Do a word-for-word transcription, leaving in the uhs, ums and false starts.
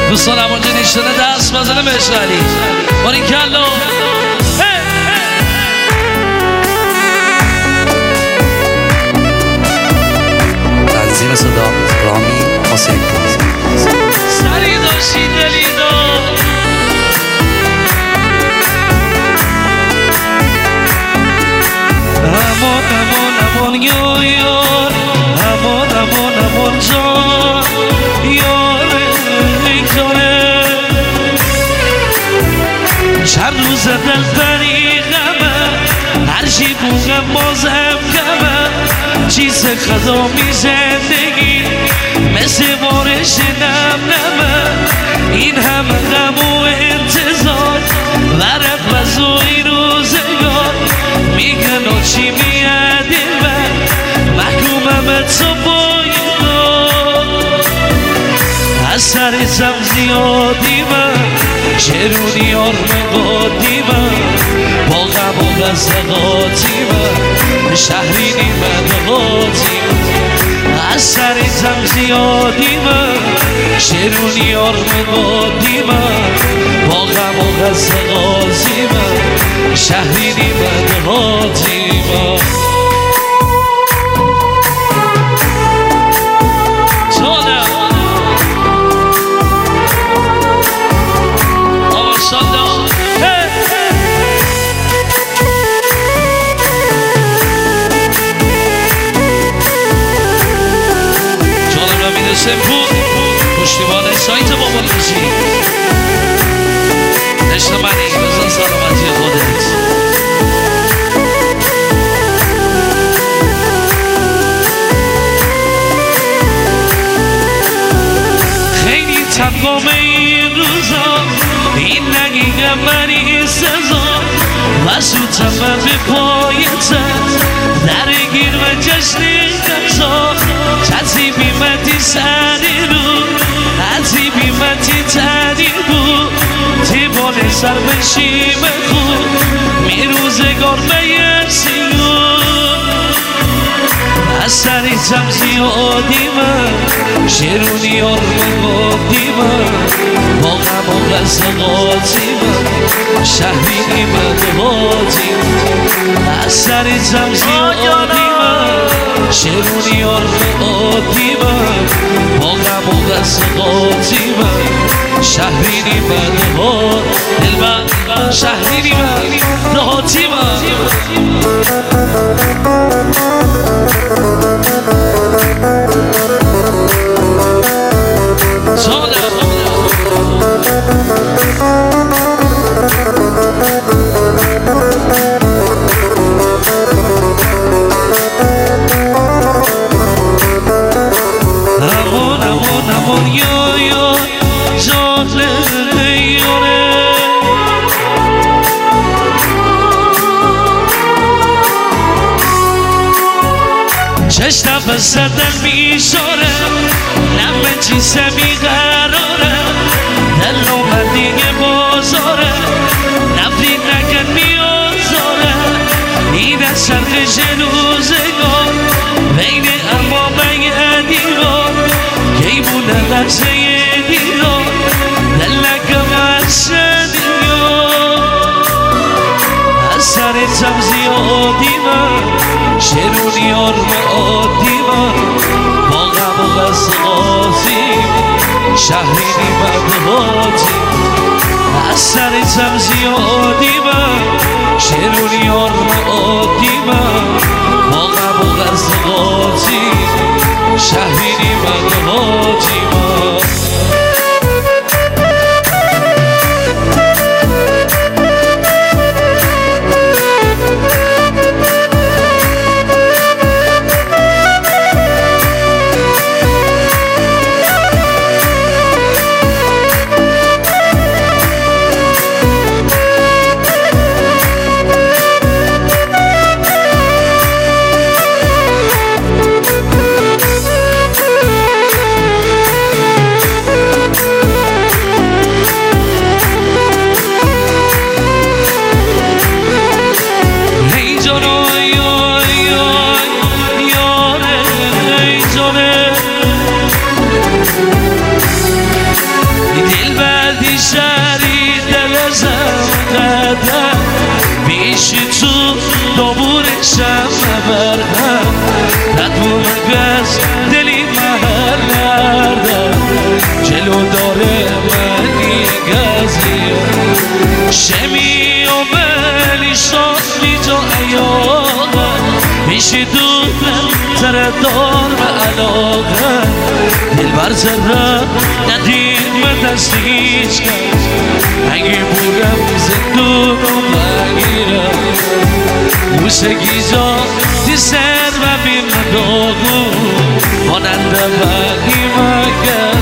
دوستان همونجا نیشتنه دست بزنه به اشغالی بارین کلو تنظیم صدا رامی حسین سری داشتی دلی داشت امان امان امان یا یار امان امان امان جان یار میکنه چند روز دل فریقمه هر چی بوغم بازم کمه چیز خدا می زندگی مثل بارش نم نمه این همه غم و انتظار ورق وزوی روزگار میگن چی میادی من محکومم تو باید از سرتم زیادی من چرونی آرم قادی من با غم و غزقاتی من شهرینی من قاتی من از سرتم زیادی من چرونی آرم قادی من با غم و غزقاتی من شهرینی من قاتی من سمپو پشتیبان سایت بابا موزیک عشق منی بزن سلامتی خودت خیلی تنگام این روزا این نگیگم منی سزا و زودتم من به پایتم درگیر و جشن قضا چطی بیمتی سری رو حتی بیمتی تری بود تی بال سر بشیم خود می روزگار بیرسیون از سریتم زیادی من شیرونی آرم قادی من با غم و غزقاتی من شهرینی من قاتی من از سریتم زیادی من شیرونی آرم قادی من با غم و غزقاتی من شهرینی من قاتی دل من شهرینی من قاتی من امون امون امون یا یا جان لیاره چشتم بزدن میشاره نمه چیزه بیقراره دل اومد دیگه بازاره نفرید نکن میازاره این از شرخش روزگار بین ارباب دیران گیبونه لحظه دیران دل نکم از دیار از سرتم زیادی من شیرونی آرم عادی من با غم و غزقاتی شهرینی من قاتی از سرتم زیادی من شیرونی آرم عادی من با غم و غزقاتی شهرینی من قاتی من افتخار و علاقه دل بر زره ندیم به دست هیچ کس اگه بورم زندونو بگیرم موسیقی جا دی سر و بیم داغو ماننده بگی مگه